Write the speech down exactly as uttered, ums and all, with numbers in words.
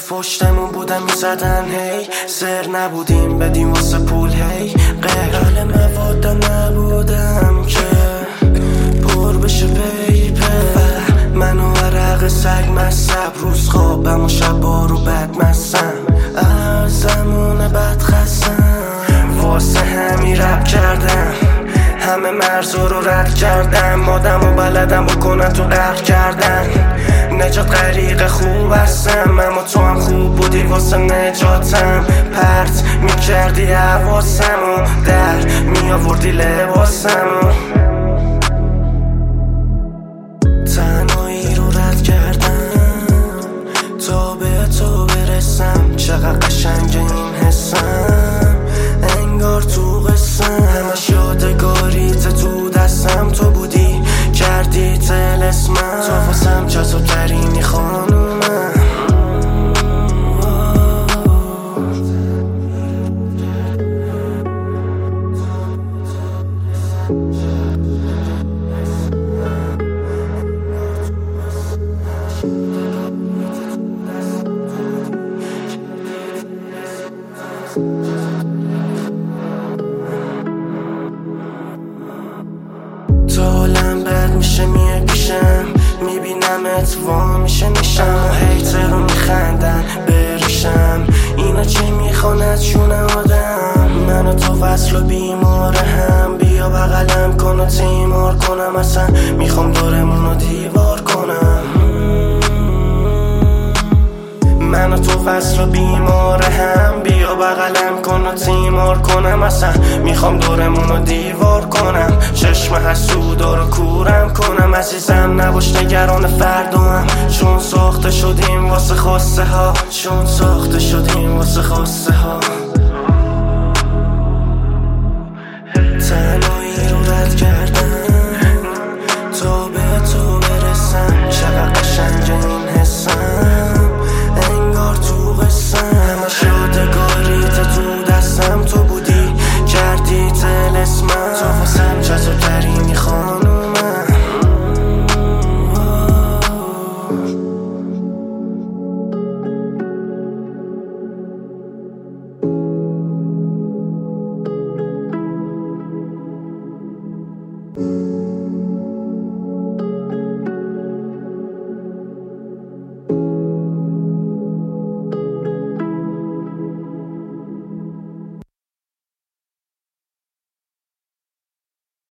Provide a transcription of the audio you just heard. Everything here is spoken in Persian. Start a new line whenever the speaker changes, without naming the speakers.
پشتمون بودن میزدن هی سر نبودیم بدیم واسه پول هی قهر مواد نبودم که پر بشه پیپر من و عرق سگ مصب روز خوابم و شبا رو بد مسم از زمان بد خستم واسه همی رب کردم همه مرزا رو رد کردم مادم و بلدم بکنن تو غرق کردن نجات غریق خوب هستم اما تو هم خوب بودی واسه نجاتم پرت میکردی حواسم و در میآوردی لباسم تنهایی رو رد کردم تا به تو برسم چقدر قشنگ این حسم انگار تو قسم همش یادگاریت تو دستم تو بودی کردی تلسمم تو واسم جذاب ترینی خانومم تو حالم بد میشه میه پیشم میبینمت وا میشه نیشم و هیتر رو میخندن بریشم اینا چی میخوان از چون آدم من و تو وصل و بیماره هم بیا بغلم کن و تیمار کنم اصلا میخوام دورمون رو دیوار کنم من و تو وصل و بیماره هم بیا بغلم کن و تیمار کنم اصلا میخوام دورمون رو دیوار کنم چشم حسودا رو کورم کنم عزیزم نباش نگران فردوم چون ساخته شدیم واسه خواسته ها چون ساخته شدیم واسه خواسته ها تنهایی رو رد کردم تا به تو برسم چقدر قشنگه